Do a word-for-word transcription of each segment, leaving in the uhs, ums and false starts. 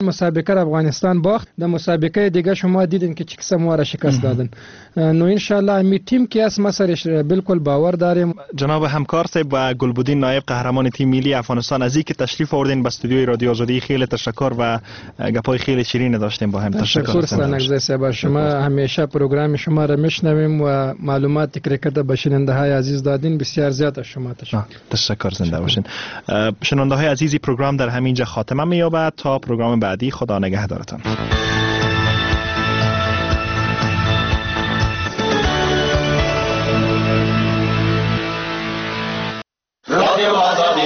مسابقه افغانستان باخت، در مسابقه دیگه شما دیدین که چه قسم ما را شکست دادن. نو ان شاء الله می تیم که از ما سرش بالکل باور داریم. جناب همکار صاحب و گلبدین نایب قهرمان تیم ملی افغانستان، از اینکه تشریف آوردین به استودیوی رادیو آزادی خیلی تشکر و گپای خیلی شیرین داشتیم با هم. تشکر سانگزه صاحب، شما همیشه پروگرام شما را میشنویم و معلومات کرکت به شنونده های عزیز دادین. بسیار زیاد از شما تشکر. تشکر، زنده باشین. شنونده های عزیزی، پروگرام در همینجا خاتمه می‌یابد. تا پروگرام بعدی، خدا نگهدارتان. رادیو آزادی.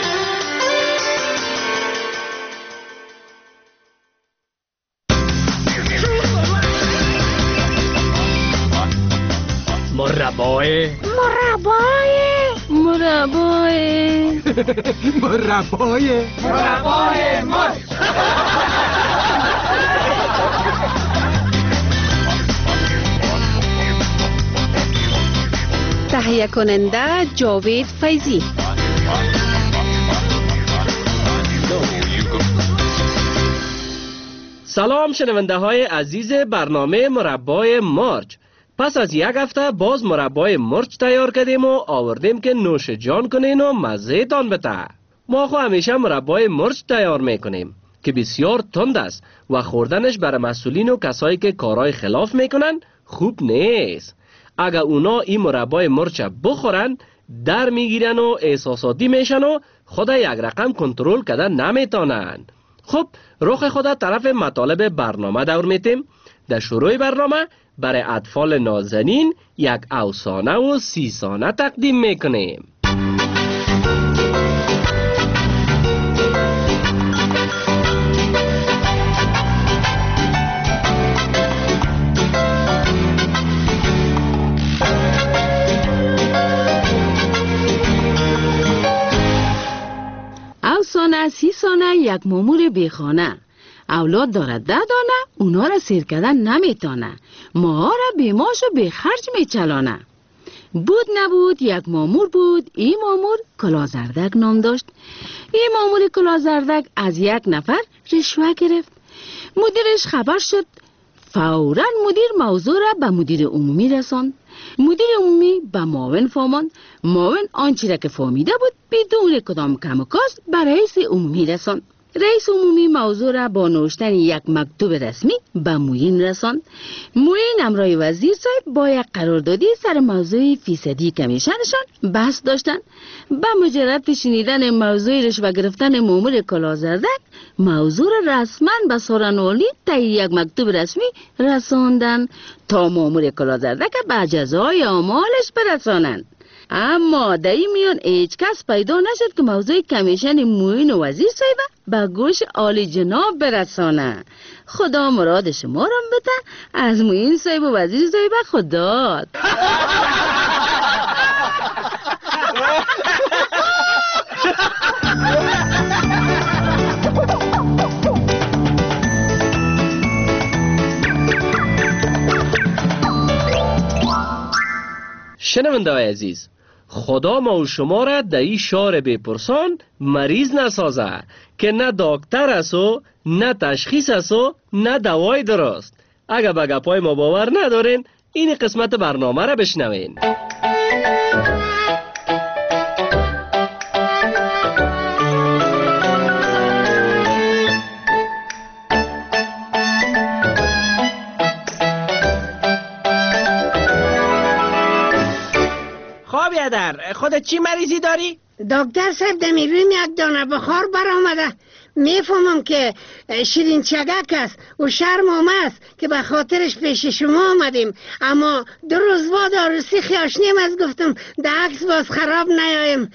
مربای مربای مربای مربای مربای مرد. تهیه کننده جاوید فیضی. سلام شنونده های عزیز برنامه مربای مرچ. پس از یک هفته باز مربای مرچ تیار کردیم و آوردیم که نوش جان کنین و مزه تان بته. ما خو همیشه مربای مرچ تیار میکنیم که بسیار تند است و خوردنش برای مسئولین و کسایی که کارهای خلاف میکنن خوب نیست. اگر اونا این مربای مرچ بخورن در میگیرن و احساساتی میشن و خدا یک رقم کنترل کردن نمیتونن. خب رخ خدا طرف مطالب برنامه دور میتیم. در شروع برنامه برای اطفال نازنین یک افسانه و سیسانه تقدیم میکنیم. افسانه سیسانه یک مامور بیخانه. اولاد دارد ده دانه، اونا را سیر کردن نمیتانه، ماها را بیماش و بیخرج میچلانه. بود نبود یک مامور بود. این مامور کلازردک نام داشت. این مامور کلازردک از یک نفر رشوه گرفت. مدیرش خبر شد. فوراً مدیر موضوع را به مدیر عمومی رساند. مدیر عمومی به معاون فهماند. معاون آنچه را که فهمیده بود بدون کدام کم و کاست به رئیس عمومی رساند. رئیس عمومی موضوع را با نوشتن یک مکتوب رسمی به معین رساند. معین امرای وزیر صاحب با یک قراردادی سر موضوع فیصدی کمیشنشان بحث داشتند. با مجرد شنیدن موضوع رشوه گرفتن مامور کلازردک، موضوع را رسما به سارنوالی طی یک مکتوب رسمی رساندند تا مامور کلازردک به جزای اعمالش برسانند. اما در این میان هیچ کس پیدا نشد که موضوع کمیشن معین و وزیر صاحب به گوش عالی جناب برسانه. خدا مراد شما را بده. از معین صاحب و وزیر صاحب خدا. شنونده های عزیز، خدا ما و شما را در این شهر بپرسان مریض نسازه که نه دکتر است و نه تشخیص است و نه دوای درست. اگر به گپای ما باور ندارین، این قسمت برنامه را بشنوین. در خودت چی مریضی داری؟ دکتر صاحب دمیرویم یک دانه بخار برآمده. میفهمم که شیرین چگک است و شرم است که به خاطرش پیش شما آمدیم، اما دو روز بعد عروسی خیاشنیم از گفتم در عکس باز خراب نیایم.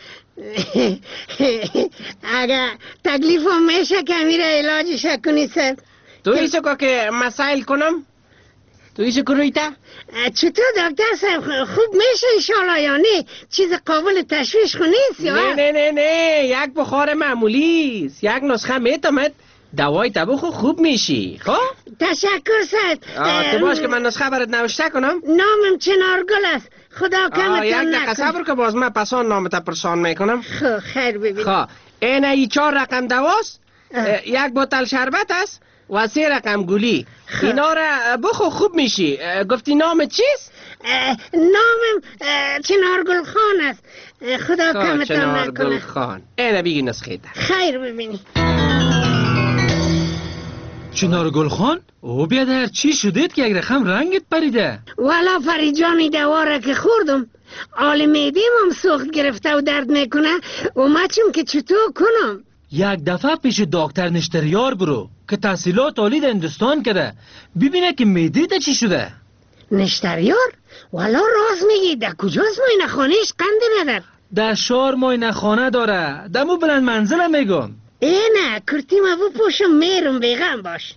اگر تکلیفم میشه که میره علاجش کنی سر. تو ایسو که مسائل کنم؟ تو ایسو کرویتا؟ چطور دکتر صاحب خوب میشه انشالله یا نه؟ چیز قابل تشویش خو نیست یا؟ نه نه نه نه یک بخار معمولی است. یک نسخه میتمد دوای تبخو خوب میشی. خب؟ تشکر صاحب. تو باش که من نسخه برات نوشته کنم؟ نامم چنارگل است. خدا کمتون نکنه. یک دقیقه صبر که باز من پسان نامت پرسان میکنم. خب خیر ببین. خب این ای چهار رقم دواست یک بوتل شربت است و سه رقم گولی. اینا را بخو خوب میشی. گفتی نام چیست؟ نامم چنارگل خان است. خدا کمتان چنارگل نکنه. خان. اینه بگی نسخه ده. خیر ببینی. چنارگل خان؟ او بیادر چی شدید که یک رقم رنگت پریده؟ والا فریجانی دواره که خوردم آل میدیم هم سوخت گرفته و درد میکنه و ما چون که چطور کنم؟ یک دفعه پیش دکتر نشتریار برو که تحصیلات عالی در هندوستان کرده، ببینه که معده‌ت چی شده. نشتریار؟ والا راز میگی. در کجاست ماینه خانهش قند ندار؟ در شهر ماینه خانه داره، دمو بلند منزله میگم. اینه کرتی ما بپوشم میرم بیغم باش.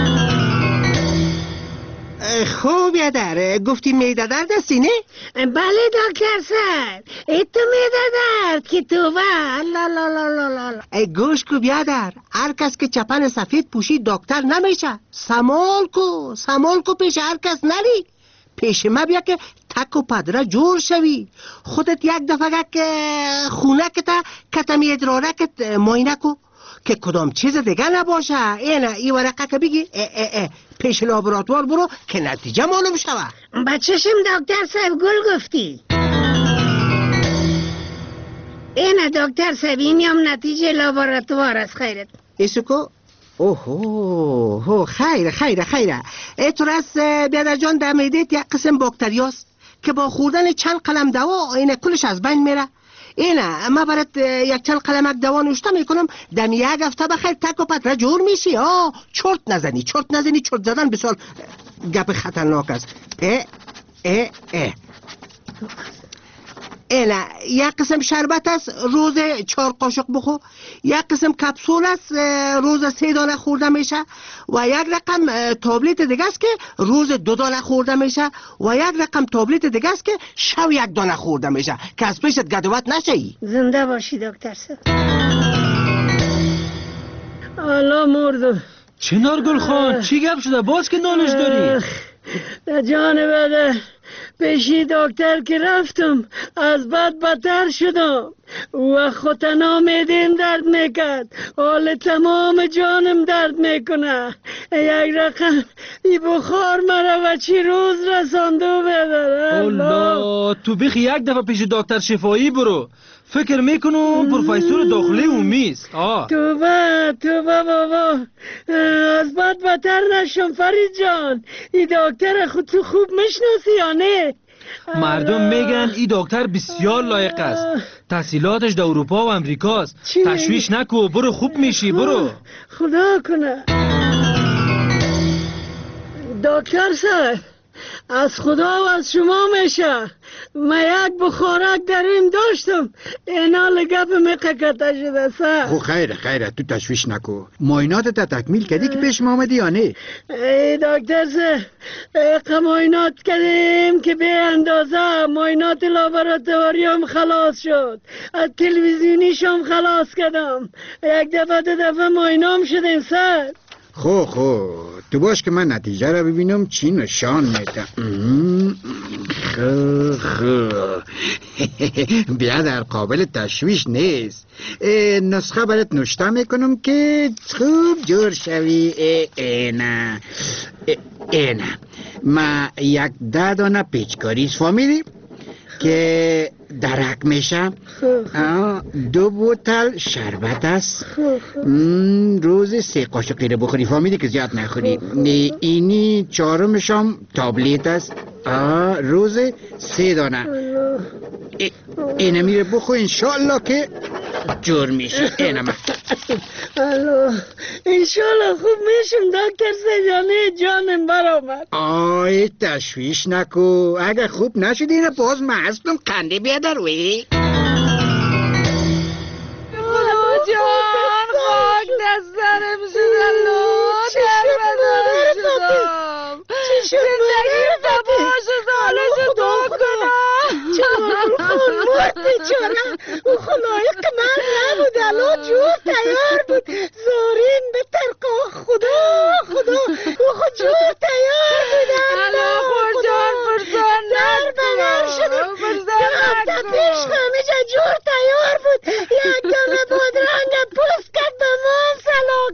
خوب بیادر گفتی میده درد هستی نه؟ بله دکتر صاحب ای تو میده درد که تو با لا لا لا لا لا. ای گوش کو بیادر، هر کس که چپن سفید پوشید دکتر نمیشه. سمال کو سمال کو پیش هر کس نری. پیش ما بیا که تک و پدره جور شوی. خودت یک دفعه که خونه که تا کتمی ادراره که ماینه کو که کدام چیز دیگه نباشه. اینه ای ورقه که بگی اه اه اه پیش لابراتوار برو که نتیجه معلوم شوه. بچه‌شم دکتر صاحب گل گفتی. اینه دکتر صاحب اینی هم نتیجه لابراتوار است. خیرت ایسو کو اوهو هو خیره خیره خیره اترس بیادر جان در معده‌ت یک قسم باکتریاست که با خوردن چند قلم دوا اینه کلش از بین میره. اینه ما برات یک چند قلمک دوا نوشته میکنم دم یک هفته بخیر تک و پتره جور میشی. آه چرت نزنی چرت نزنی چرت زدن بسیار گپ خطرناک است. اه اه اه اینه یک قسم شربت است روز چهار قاشق بخور. یک قسم کپسول است روز سه دانه خورده میشه و یک رقم تابلت دیگه است که روز دو دانه خورده میشه و یک رقم تابلت دیگه است که شب یک دانه خورده میشه که از پیشت گدوت نشی. زنده باشی دکتر صاحب. الله مردم. چنارگل خان چی گپ شده باز که نالش داری؟ در جان بده پیشی دکتر که رفتم از بد بدتر شدم و خودنا میدیم درد میکرد. حال تمام جانم درد میکنه. یک رقم ای بخار مرا و چی روز رسانده بداره. الله تو بخی یک دفعه پیش دکتر شفایی برو. فکر میکنم پروفسور داخلی اومیست. توبه توبه بابا از بد بدتر نشم فرید جان. ای دکتر خود تو خوب میشناسی یا نه؟ مردم میگن ای دکتر بسیار لایق است، تحصیلاتش در اروپا و امریکاست. تشویش نکو برو خوب میشی برو. خدا کنه. دکتر صاحب از خدا و از شما میشه. من یک بخارک در این داشتم اینا لگب مقکته شده سر. خو خیره خیره تو تشویش نکو. معاینات تا تکمیل کردی که پیش ما آمدی یا نه؟ ای دکتر صاحب معاینات کردیم که به اندازه معاینات لابراتواری هم خلاص شد. از تلویزیونیش هم خلاص کردم. یک دفعه دو دفعه معاینام شدیم سر. خو خو تو باش که من نتیجه را ببینم چی نشان میده. خو خو بیا در قابل تشویش نیست. نسخه برات نوشته میکنم که خوب جور شوی. اینه اینه ما یک ده دانه پیچکاریز فامیلی که درک میشه. دو بوتل شربت است روز سه قاشقی رو بخوری فامیلی که زیاد نخوری. اینی چهارمشم تابلیت است روز سه دانه. اینه میره بخور انشالله که جور میشه. اینه من الو انشالله خوب میشم دکتر سیدانه جانم برآمد. آی تشویش نکو. اگه خوب نشد اینه باز محصلم کنده بیادر وی. خدا جان خاک دسترم شدن لو در بدن شدم. زندگی تباش سالش دو کنم. چرا خون مرد بیچاره او خلایق من نبود. الان جور تیار بود. زورین به ترقا خدا خدا او خود جور تیار بود. الان خور جان فرزان در بغر شدم. دو هفته پیش همه جا جور تیار بود. یک دانه بادرنگ پوست کرد به من سلا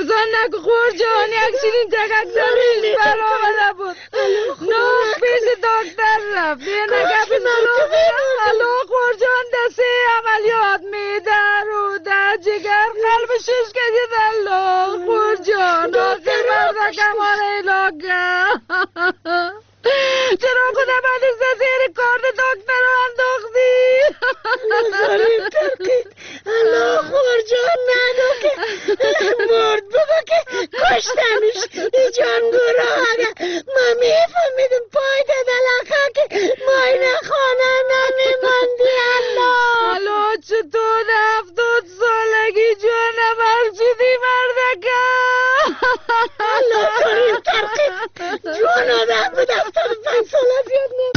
ارزان نکو خور جان، یک شیرین چگک زمین بر آمده بود. نوک پیش دکتر رفت، یه نگه پیش الو خور جان دسته عملیات میده روده جگر قلب شش کشید الو خور جان آخر برده کمان ایلاگه. چرا خدا بعد از زیر کارد دکتر رو انداختی؟ ظالم ترکید. الله خور جان نگو که مرد، بگو که کشتنش. ای جانگورا اگه ما میفهمیدم پای دلخه که ما این خانه نمیماندی. الله الله چطور هفتاد سالگی جانور شدی مردکه؟ الله کریم ترکید. جوان آدم بود هفتاد و پنج ساله زیاد نمید.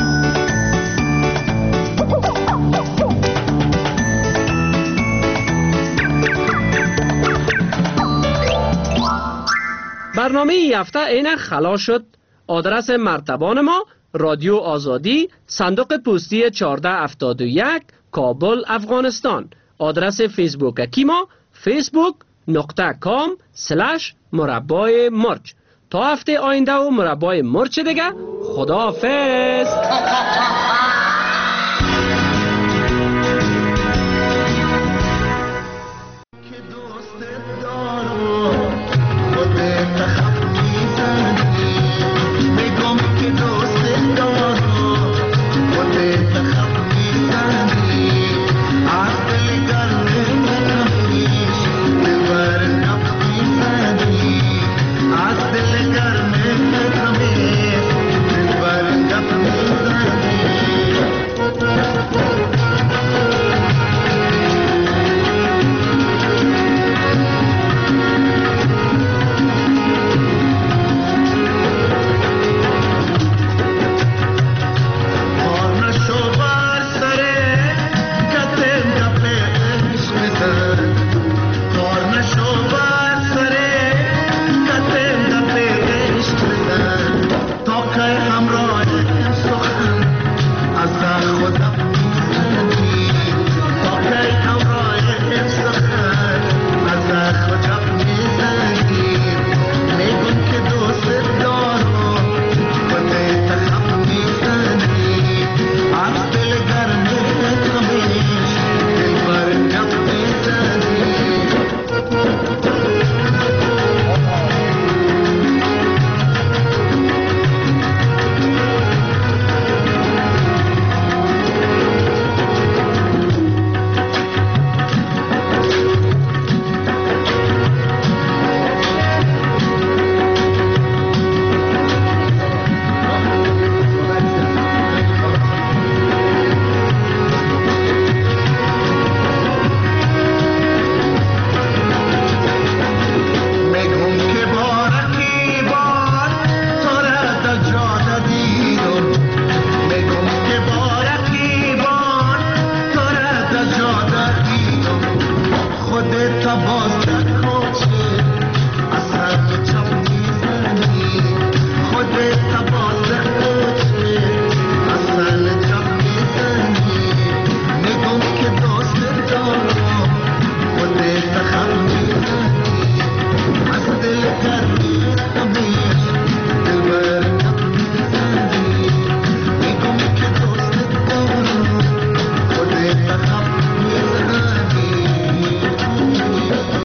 برنامه ای هفته اینک خلاص شد. آدرس مرتبان ما رادیو آزادی، صندوق پستی چهارده هفتاد و یک، کابل، افغانستان. آدرس فیسبوک کی ما فیسبوک نقطه کام سلش مربای مرچ. تا هفته آینده و مربای مرچ دیگه. خداحافظ. خودت باز